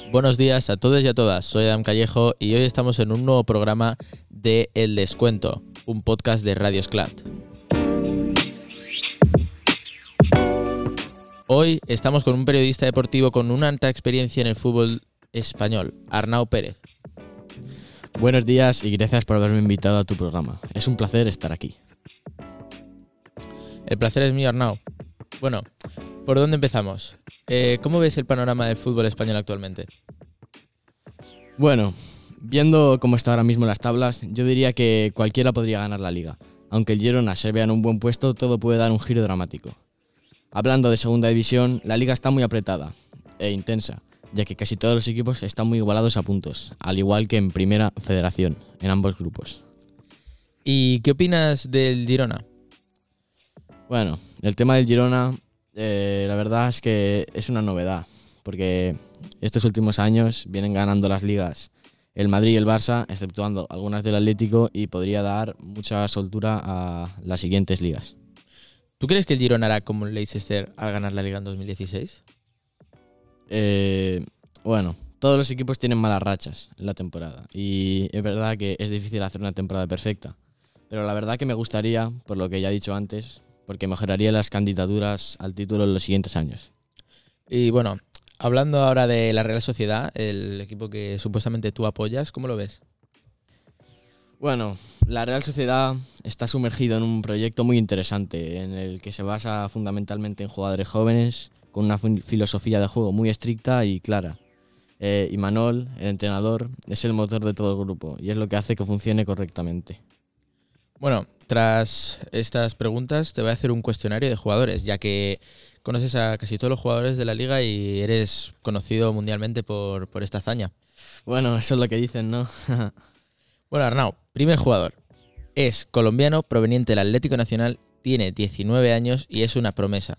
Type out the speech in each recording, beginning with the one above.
Buenos días a todos y a todas, soy Adam Callejo y hoy estamos en un nuevo programa de El Descuento, un podcast de Radio Esclat. Hoy estamos con un periodista deportivo con una alta experiencia en el fútbol español, Arnau Pérez. Buenos días y gracias por haberme invitado a tu programa. Es un placer estar aquí. El placer es mío, Arnau. Bueno, ¿por dónde empezamos? ¿Cómo ves el panorama del fútbol español actualmente? Bueno, viendo cómo está ahora mismo las tablas, yo diría que cualquiera podría ganar la liga. Aunque el Girona se vea en un buen puesto, todo puede dar un giro dramático. Hablando de segunda división, la liga está muy apretada e intensa, ya que casi todos los equipos están muy igualados a puntos, al igual que en Primera Federación, en ambos grupos. ¿Y qué opinas del Girona? Bueno, el tema del Girona, la verdad es que es una novedad, porque estos últimos años vienen ganando las ligas el Madrid y el Barça, exceptuando algunas del Atlético, y podría dar mucha soltura a las siguientes ligas. ¿Tú crees que el Girona hará como el Leicester al ganar la liga en 2016? Bueno, todos los equipos tienen malas rachas en la temporada y es verdad que es difícil hacer una temporada perfecta, pero la verdad que me gustaría, por lo que ya he dicho antes, porque mejoraría las candidaturas al título en los siguientes años. Y bueno, hablando ahora de la Real Sociedad, el equipo que supuestamente tú apoyas, ¿cómo lo ves? Bueno, la Real Sociedad está sumergido en un proyecto muy interesante en el que se basa fundamentalmente en jugadores jóvenes con una filosofía de juego muy estricta y clara. Imanol, el entrenador, es el motor de todo el grupo y es lo que hace que funcione correctamente. Bueno, tras estas preguntas te voy a hacer un cuestionario de jugadores, ya que conoces a casi todos los jugadores de la liga y eres conocido mundialmente por esta hazaña. Bueno, eso es lo que dicen, ¿no? Bueno, Arnau, primer jugador. Es colombiano, proveniente del Atlético Nacional, tiene 19 años y es una promesa.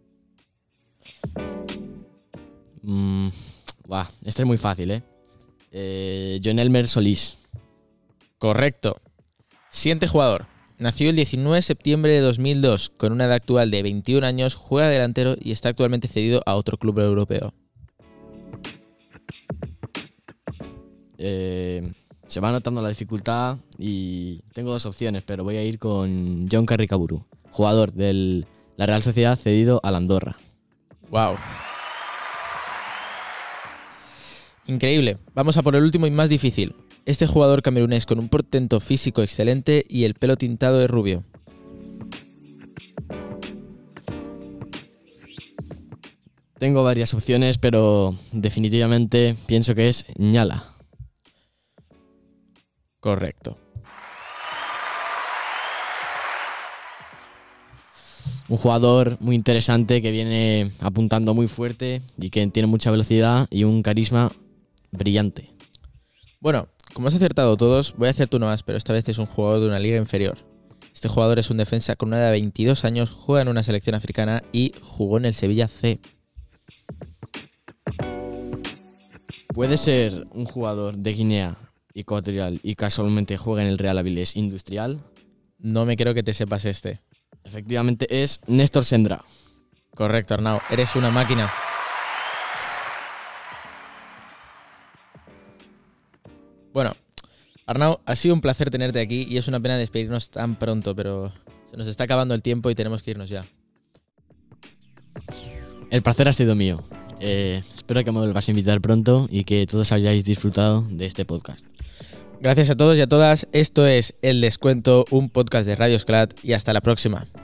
Este es muy fácil, John Elmer Solís. Correcto. Siguiente jugador. Nació el 19 de septiembre de 2002, con una edad actual de 21 años, juega delantero y está actualmente cedido a otro club europeo. Se va notando la dificultad y tengo dos opciones, pero voy a ir con John Carricaburu, jugador de la Real Sociedad cedido al Andorra. ¡Wow! Increíble. Vamos a por el último y más difícil. Este jugador camerunés con un portento físico excelente y el pelo tintado de rubio. Tengo varias opciones, pero definitivamente pienso que es Ñala. Correcto. Un jugador muy interesante que viene apuntando muy fuerte y que tiene mucha velocidad y un carisma brillante. Bueno, como has acertado todos, voy a hacerte uno más, pero esta vez es un jugador de una liga inferior. Este jugador es un defensa con una edad de 22 años, juega en una selección africana y jugó en el Sevilla C. Puede ser un jugador de Guinea Ecuatorial y casualmente juega en el Real Avilés Industrial. No me creo que te sepas este. Efectivamente es Néstor Sendra. Correcto, Arnau, eres una máquina. Bueno, Arnau, ha sido un placer tenerte aquí y es una pena despedirnos tan pronto, pero se nos está acabando el tiempo y tenemos que irnos ya. El placer ha sido mío. Espero que me vuelvas a invitar pronto y que todos hayáis disfrutado de este podcast. Gracias a todos y a todas. Esto es El Descuento, un podcast de Radio Esclat y hasta la próxima.